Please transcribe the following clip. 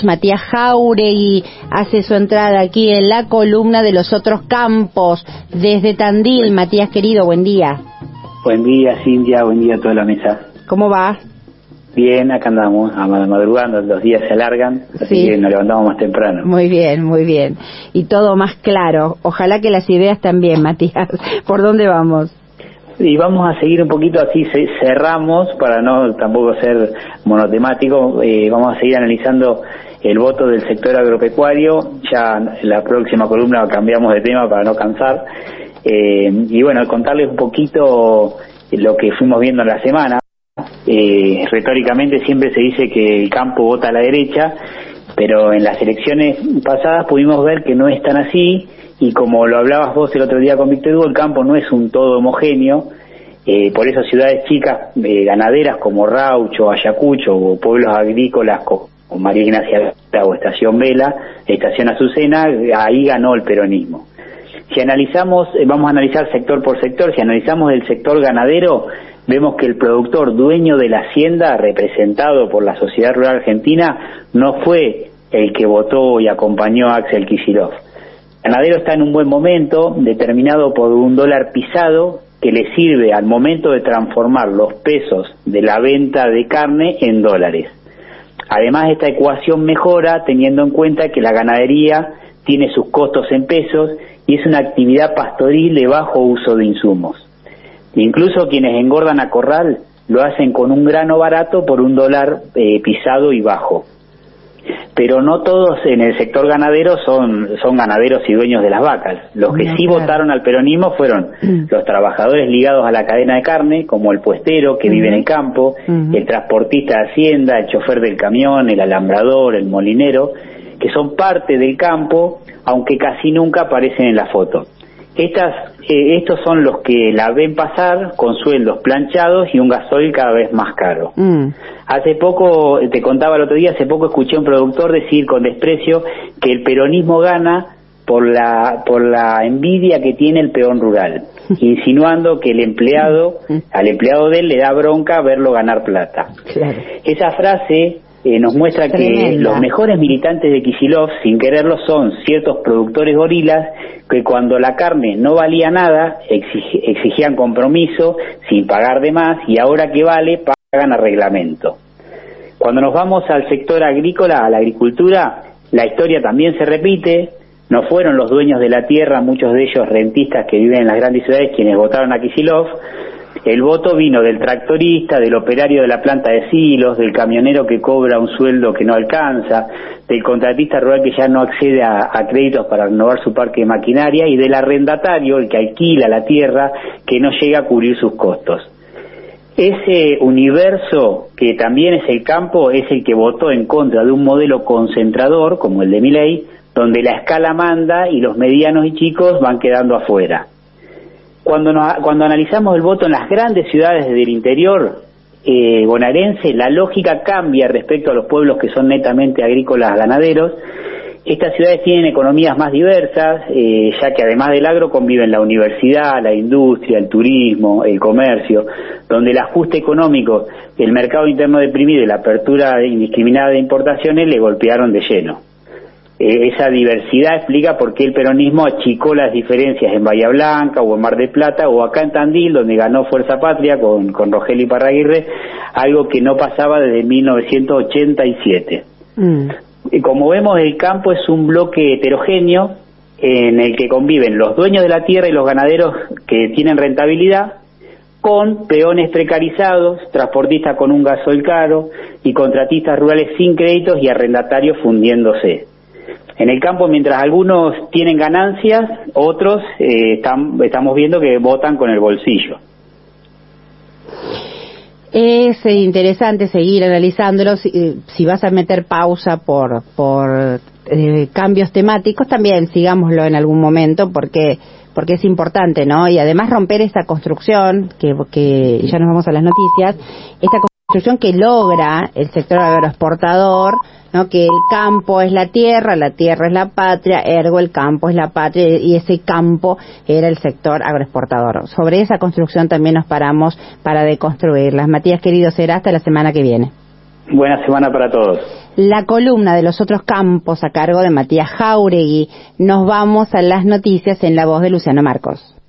Matías Jáuregui hace su entrada aquí en la columna de los otros campos desde Tandil. Matías, querido, buen día. Buen día, Cintia, buen día a toda la mesa. ¿Cómo va? Bien, acá andamos, madrugando, los días se alargan, así que nos levantamos más temprano. Muy bien, muy bien. Y todo más claro. Ojalá que las ideas también, Matías. ¿Por dónde vamos? Y vamos a seguir un poquito así, cerramos, para no tampoco ser monotemático, vamos a seguir analizando el voto del sector agropecuario. Ya en la próxima columna cambiamos de tema para no cansar. Y bueno, contarles un poquito lo que fuimos viendo en la semana. Retóricamente siempre se dice que el campo vota a la derecha, pero en las elecciones pasadas pudimos ver que no es tan así, y como lo hablabas vos el otro día con Víctor Hugo, el campo no es un todo homogéneo. Por eso ciudades chicas ganaderas como Raucho, Ayacucho, o pueblos agrícolas como María Ignacia o Estación Vela, Estación Azucena, ahí ganó el peronismo. Si analizamos, vamos a analizar sector por sector. Si analizamos el sector ganadero, vemos que el productor dueño de la hacienda, representado por la Sociedad Rural Argentina, no fue el que votó y acompañó a Axel Kicillof. El ganadero está en un buen momento, determinado por un dólar pisado que le sirve al momento de transformar los pesos de la venta de carne en dólares. Además, esta ecuación mejora teniendo en cuenta que la ganadería tiene sus costos en pesos y es una actividad pastoril de bajo uso de insumos. Incluso quienes engordan a corral lo hacen con un grano barato por un dólar pisado y bajo. Pero no todos en el sector ganadero son ganaderos y dueños de las vacas. Los que sí votaron al peronismo fueron los trabajadores ligados a la cadena de carne, como el puestero que vive en el campo, el transportista de hacienda, el chofer del camión, el alambrador, el molinero, que son parte del campo, aunque casi nunca aparecen en la foto. Estos son los que la ven pasar con sueldos planchados y un gasoil cada vez más caro. Hace poco, te contaba el otro día, hace poco escuché a un productor decir con desprecio que el peronismo gana por la envidia que tiene el peón rural, insinuando que al empleado de él le da bronca verlo ganar plata. Claro. Esa frase nos muestra que los mejores militantes de Kicillof, sin quererlo, son ciertos productores gorilas que cuando la carne no valía nada exigían compromiso sin pagar de más, y ahora que vale pagan a reglamento. Cuando nos vamos al sector agrícola, a la agricultura, la historia también se repite. No fueron los dueños de la tierra, muchos de ellos rentistas que viven en las grandes ciudades, quienes votaron a Kicillof. El voto vino del tractorista, del operario de la planta de silos, del camionero que cobra un sueldo que no alcanza, del contratista rural que ya no accede a créditos para renovar su parque de maquinaria, y del arrendatario, el que alquila la tierra, que no llega a cubrir sus costos. Ese universo, que también es el campo, es el que votó en contra de un modelo concentrador, como el de Milei, donde la escala manda y los medianos y chicos van quedando afuera. Cuando analizamos el voto en las grandes ciudades del interior bonaerense, la lógica cambia respecto a los pueblos que son netamente agrícolas ganaderos. Estas ciudades tienen economías más diversas, ya que además del agro conviven la universidad, la industria, el turismo, el comercio, donde el ajuste económico, el mercado interno deprimido y la apertura indiscriminada de importaciones le golpearon de lleno. Esa diversidad explica por qué el peronismo achicó las diferencias en Bahía Blanca o en Mar del Plata o acá en Tandil, donde ganó Fuerza Patria con Rogelio Iparraguirre, algo que no pasaba desde 1987. Como vemos, el campo es un bloque heterogéneo en el que conviven los dueños de la tierra y los ganaderos que tienen rentabilidad, con peones precarizados, transportistas con un gasoil caro y contratistas rurales sin créditos y arrendatarios fundiéndose. En el campo, mientras algunos tienen ganancias, otros estamos viendo que votan con el bolsillo. Es interesante seguir analizándolo. Si vas a meter pausa por cambios temáticos, también sigámoslo en algún momento, porque es importante, ¿no? Y además romper esta construcción, que ya nos vamos a las noticias, esta construcción que logra el sector agroexportador, ¿no? Que el campo es la tierra es la patria, ergo el campo es la patria, y ese campo era el sector agroexportador. Sobre esa construcción también nos paramos para deconstruirlas. Matías, querido, será hasta la semana que viene. Buena semana para todos. La columna de los otros campos a cargo de Matías Jáuregui. Nos vamos a las noticias en la voz de Luciano Marcos.